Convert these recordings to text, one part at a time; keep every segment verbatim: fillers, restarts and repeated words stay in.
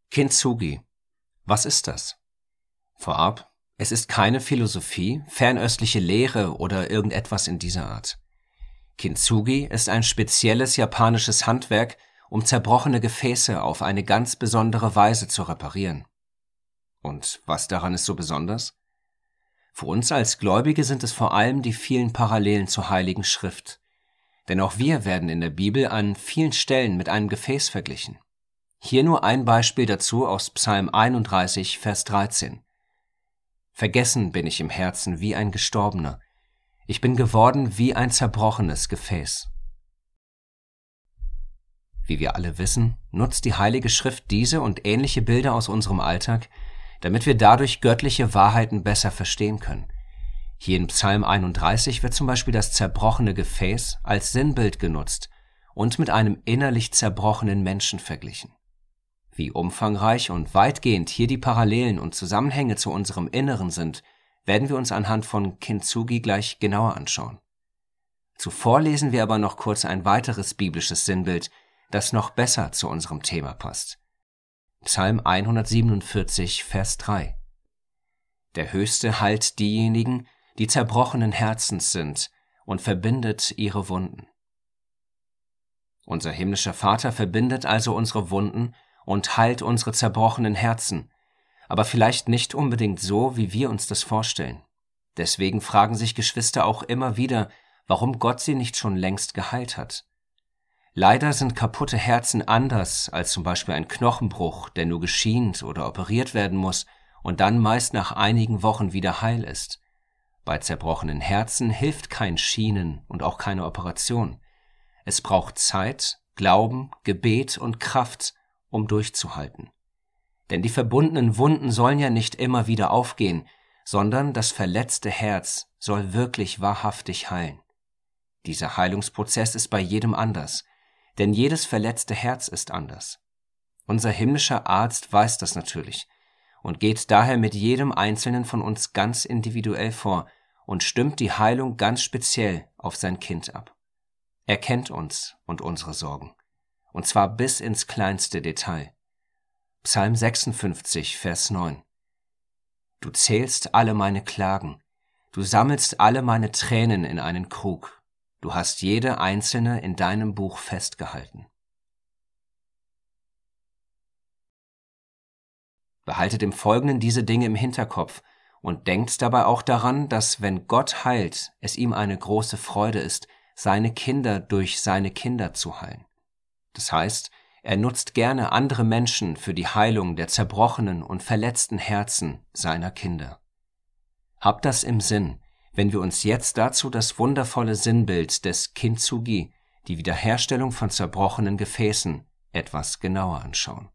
Kintsugi. Was ist das? Vorab, es ist keine Philosophie, fernöstliche Lehre oder irgendetwas in dieser Art. Kintsugi ist ein spezielles japanisches Handwerk, um zerbrochene Gefäße auf eine ganz besondere Weise zu reparieren. Und was daran ist so besonders? Für uns als Gläubige sind es vor allem die vielen Parallelen zur Heiligen Schrift. Denn auch wir werden in der Bibel an vielen Stellen mit einem Gefäß verglichen. Hier nur ein Beispiel dazu aus Psalm einunddreißig, Vers dreizehn. Vergessen bin ich im Herzen wie ein Gestorbener. Ich bin geworden wie ein zerbrochenes Gefäß. Wie wir alle wissen, nutzt die Heilige Schrift diese und ähnliche Bilder aus unserem Alltag, damit wir dadurch göttliche Wahrheiten besser verstehen können. Hier in Psalm einunddreißig wird zum Beispiel das zerbrochene Gefäß als Sinnbild genutzt und mit einem innerlich zerbrochenen Menschen verglichen. Wie umfangreich und weitgehend hier die Parallelen und Zusammenhänge zu unserem Inneren sind, werden wir uns anhand von Kintsugi gleich genauer anschauen. Zuvor lesen wir aber noch kurz ein weiteres biblisches Sinnbild, das noch besser zu unserem Thema passt. Psalm hundertsiebenundvierzig, Vers drei. Der Höchste heilt diejenigen, die zerbrochenen Herzens sind, und verbindet ihre Wunden. Unser himmlischer Vater verbindet also unsere Wunden und heilt unsere zerbrochenen Herzen, aber vielleicht nicht unbedingt so, wie wir uns das vorstellen. Deswegen fragen sich Geschwister auch immer wieder, warum Gott sie nicht schon längst geheilt hat. Leider sind kaputte Herzen anders als zum Beispiel ein Knochenbruch, der nur geschient oder operiert werden muss und dann meist nach einigen Wochen wieder heil ist. Bei zerbrochenen Herzen hilft kein Schienen und auch keine Operation. Es braucht Zeit, Glauben, Gebet und Kraft, um durchzuhalten. Denn die verbundenen Wunden sollen ja nicht immer wieder aufgehen, sondern das verletzte Herz soll wirklich wahrhaftig heilen. Dieser Heilungsprozess ist bei jedem anders, denn jedes verletzte Herz ist anders. Unser himmlischer Arzt weiß das natürlich und geht daher mit jedem Einzelnen von uns ganz individuell vor und stimmt die Heilung ganz speziell auf sein Kind ab. Er kennt uns und unsere Sorgen, und zwar bis ins kleinste Detail. Psalm sechsundfünfzig, Vers neun. Du zählst alle meine Klagen, du sammelst alle meine Tränen in einen Krug, du hast jede einzelne in deinem Buch festgehalten. Behaltet im Folgenden diese Dinge im Hinterkopf und denkt dabei auch daran, dass wenn Gott heilt, es ihm eine große Freude ist, seine Kinder durch seine Kinder zu heilen. Das heißt, er nutzt gerne andere Menschen für die Heilung der zerbrochenen und verletzten Herzen seiner Kinder. Habt das im Sinn, wenn wir uns jetzt dazu das wundervolle Sinnbild des Kintsugi, die Wiederherstellung von zerbrochenen Gefäßen, etwas genauer anschauen.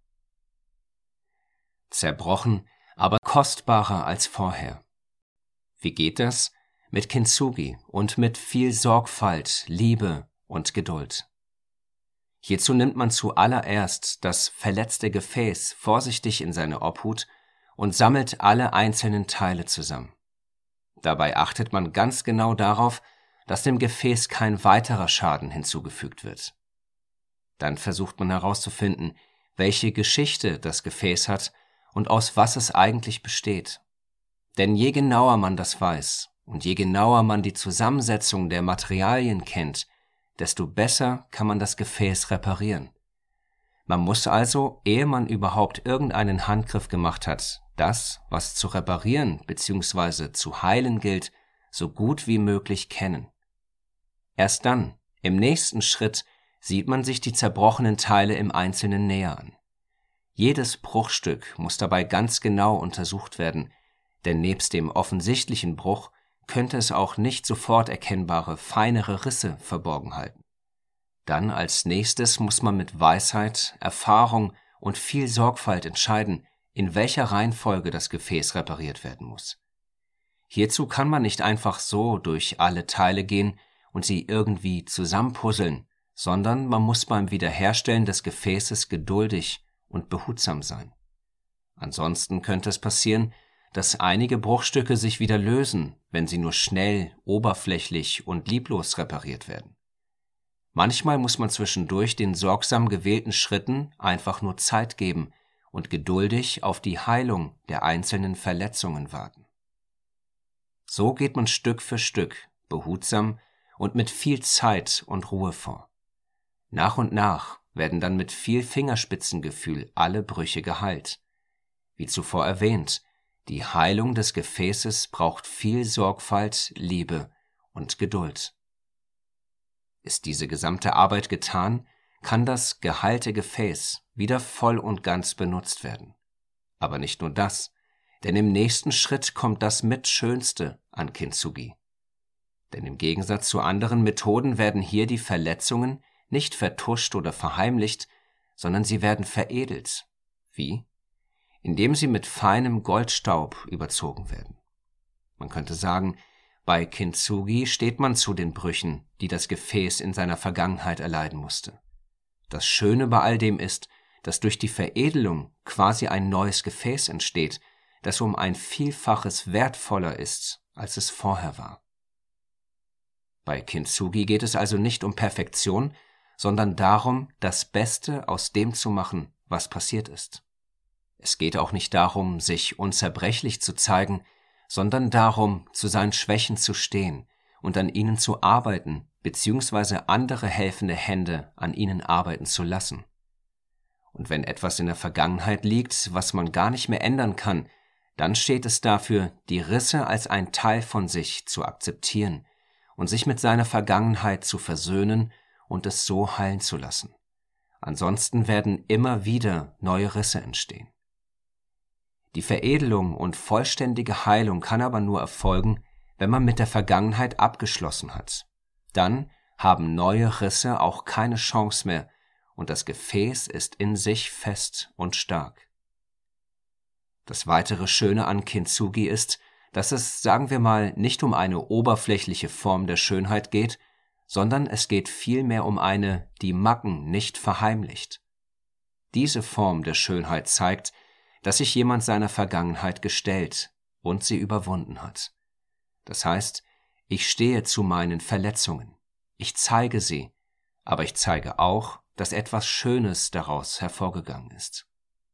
Zerbrochen, aber kostbarer als vorher. Wie geht das? Mit Kintsugi und mit viel Sorgfalt, Liebe und Geduld. Hierzu nimmt man zuallererst das verletzte Gefäß vorsichtig in seine Obhut und sammelt alle einzelnen Teile zusammen. Dabei achtet man ganz genau darauf, dass dem Gefäß kein weiterer Schaden hinzugefügt wird. Dann versucht man herauszufinden, welche Geschichte das Gefäß hat und aus was es eigentlich besteht. Denn je genauer man das weiß und je genauer man die Zusammensetzung der Materialien kennt, desto besser kann man das Gefäß reparieren. Man muss also, ehe man überhaupt irgendeinen Handgriff gemacht hat, das, was zu reparieren bzw. zu heilen gilt, so gut wie möglich kennen. Erst dann, im nächsten Schritt, sieht man sich die zerbrochenen Teile im Einzelnen näher an. Jedes Bruchstück muss dabei ganz genau untersucht werden, denn nebst dem offensichtlichen Bruch könnte es auch nicht sofort erkennbare, feinere Risse verborgen halten. Dann als nächstes muss man mit Weisheit, Erfahrung und viel Sorgfalt entscheiden, in welcher Reihenfolge das Gefäß repariert werden muss. Hierzu kann man nicht einfach so durch alle Teile gehen und sie irgendwie zusammenpuzzeln, sondern man muss beim Wiederherstellen des Gefäßes geduldig und behutsam sein. Ansonsten könnte es passieren, dass einige Bruchstücke sich wieder lösen, wenn sie nur schnell, oberflächlich und lieblos repariert werden. Manchmal muss man zwischendurch den sorgsam gewählten Schritten einfach nur Zeit geben und geduldig auf die Heilung der einzelnen Verletzungen warten. So geht man Stück für Stück, behutsam und mit viel Zeit und Ruhe vor. Nach und nach werden dann mit viel Fingerspitzengefühl alle Brüche geheilt. Wie zuvor erwähnt, die Heilung des Gefäßes braucht viel Sorgfalt, Liebe und Geduld. Ist diese gesamte Arbeit getan, kann das geheilte Gefäß wieder voll und ganz benutzt werden. Aber nicht nur das, denn im nächsten Schritt kommt das Mitschönste an Kintsugi. Denn im Gegensatz zu anderen Methoden werden hier die Verletzungen nicht vertuscht oder verheimlicht, sondern sie werden veredelt. Wie? Indem sie mit feinem Goldstaub überzogen werden. Man könnte sagen, bei Kintsugi steht man zu den Brüchen, die das Gefäß in seiner Vergangenheit erleiden musste. Das Schöne bei all dem ist, dass durch die Veredelung quasi ein neues Gefäß entsteht, das um ein Vielfaches wertvoller ist, als es vorher war. Bei Kintsugi geht es also nicht um Perfektion, sondern darum, das Beste aus dem zu machen, was passiert ist. Es geht auch nicht darum, sich unzerbrechlich zu zeigen, sondern darum, zu seinen Schwächen zu stehen und an ihnen zu arbeiten, beziehungsweise andere helfende Hände an ihnen arbeiten zu lassen. Und wenn etwas in der Vergangenheit liegt, was man gar nicht mehr ändern kann, dann steht es dafür, die Risse als ein Teil von sich zu akzeptieren und sich mit seiner Vergangenheit zu versöhnen und es so heilen zu lassen. Ansonsten werden immer wieder neue Risse entstehen. Die Veredelung und vollständige Heilung kann aber nur erfolgen, wenn man mit der Vergangenheit abgeschlossen hat. Dann haben neue Risse auch keine Chance mehr und das Gefäß ist in sich fest und stark. Das weitere Schöne an Kintsugi ist, dass es, sagen wir mal, nicht um eine oberflächliche Form der Schönheit geht, sondern es geht vielmehr um eine, die Macken nicht verheimlicht. Diese Form der Schönheit zeigt, dass sich jemand seiner Vergangenheit gestellt und sie überwunden hat. Das heißt, ich stehe zu meinen Verletzungen, ich zeige sie, aber ich zeige auch, dass etwas Schönes daraus hervorgegangen ist.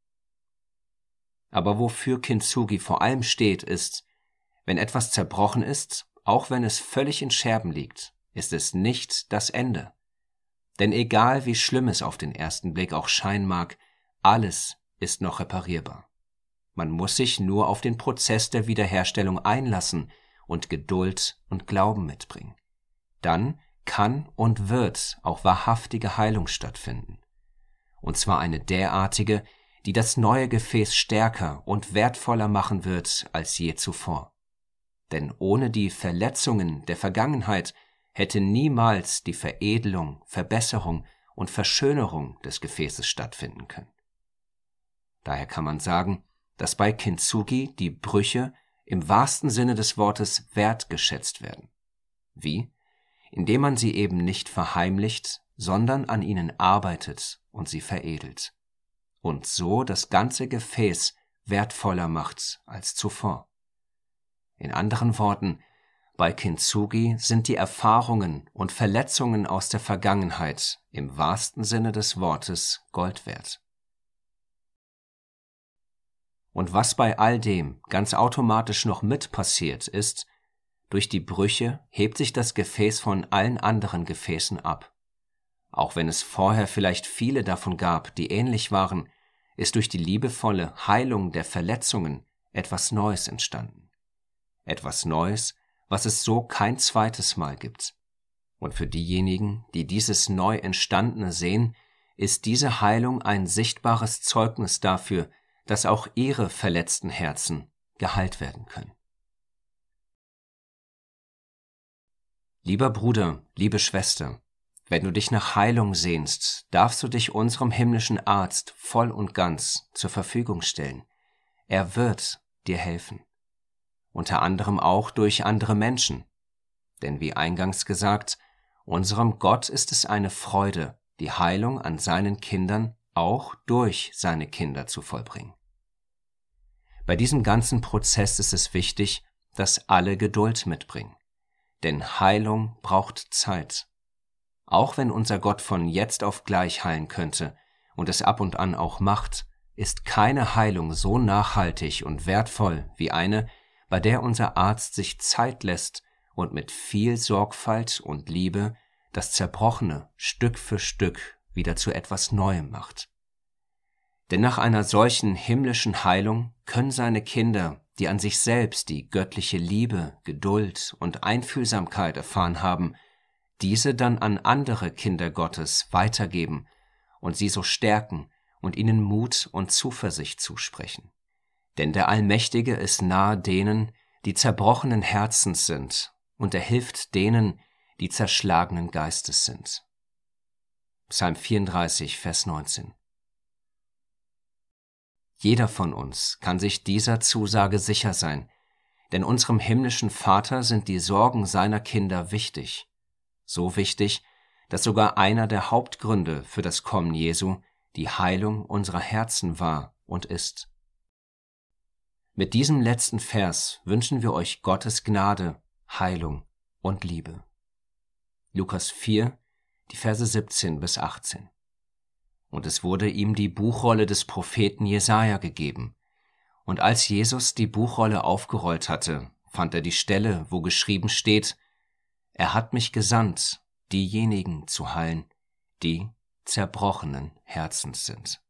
Aber wofür Kintsugi vor allem steht, ist, wenn etwas zerbrochen ist, auch wenn es völlig in Scherben liegt, ist es nicht das Ende. Denn egal wie schlimm es auf den ersten Blick auch scheinen mag, alles ist noch reparierbar. Man muss sich nur auf den Prozess der Wiederherstellung einlassen und Geduld und Glauben mitbringen. Dann kann und wird auch wahrhaftige Heilung stattfinden. Und zwar eine derartige, die das neue Gefäß stärker und wertvoller machen wird als je zuvor. Denn ohne die Verletzungen der Vergangenheit hätte niemals die Veredelung, Verbesserung und Verschönerung des Gefäßes stattfinden können. Daher kann man sagen, dass bei Kintsugi die Brüche im wahrsten Sinne des Wortes wertgeschätzt werden. Wie? Indem man sie eben nicht verheimlicht, sondern an ihnen arbeitet und sie veredelt. Und so das ganze Gefäß wertvoller macht als zuvor. In anderen Worten, bei Kintsugi sind die Erfahrungen und Verletzungen aus der Vergangenheit im wahrsten Sinne des Wortes Gold wert. Und was bei all dem ganz automatisch noch mit passiert ist, durch die Brüche hebt sich das Gefäß von allen anderen Gefäßen ab. Auch wenn es vorher vielleicht viele davon gab, die ähnlich waren, ist durch die liebevolle Heilung der Verletzungen etwas Neues entstanden. Etwas Neues, was es so kein zweites Mal gibt. Und für diejenigen, die dieses neu Entstandene sehen, ist diese Heilung ein sichtbares Zeugnis dafür, dass auch ihre verletzten Herzen geheilt werden können. Lieber Bruder, liebe Schwester, wenn du dich nach Heilung sehnst, darfst du dich unserem himmlischen Arzt voll und ganz zur Verfügung stellen. Er wird dir helfen. Unter anderem auch durch andere Menschen. Denn wie eingangs gesagt, unserem Gott ist es eine Freude, die Heilung an seinen Kindern auch durch seine Kinder zu vollbringen. Bei diesem ganzen Prozess ist es wichtig, dass alle Geduld mitbringen. Denn Heilung braucht Zeit. Auch wenn unser Gott von jetzt auf gleich heilen könnte und es ab und an auch macht, ist keine Heilung so nachhaltig und wertvoll wie eine, bei der unser Arzt sich Zeit lässt und mit viel Sorgfalt und Liebe das Zerbrochene Stück für Stück wieder zu etwas Neuem macht. Denn nach einer solchen himmlischen Heilung können seine Kinder, die an sich selbst die göttliche Liebe, Geduld und Einfühlsamkeit erfahren haben, diese dann an andere Kinder Gottes weitergeben und sie so stärken und ihnen Mut und Zuversicht zusprechen. Denn der Allmächtige ist nahe denen, die zerbrochenen Herzens sind, und er hilft denen, die zerschlagenen Geistes sind. Psalm vierunddreißig, Vers neunzehn. Jeder von uns kann sich dieser Zusage sicher sein, denn unserem himmlischen Vater sind die Sorgen seiner Kinder wichtig. So wichtig, dass sogar einer der Hauptgründe für das Kommen Jesu die Heilung unserer Herzen war und ist. Mit diesem letzten Vers wünschen wir euch Gottes Gnade, Heilung und Liebe. Lukas vier, die Verse siebzehn bis achtzehn. Und es wurde ihm die Buchrolle des Propheten Jesaja gegeben. Und als Jesus die Buchrolle aufgerollt hatte, fand er die Stelle, wo geschrieben steht: Er hat mich gesandt, diejenigen zu heilen, die zerbrochenen Herzens sind.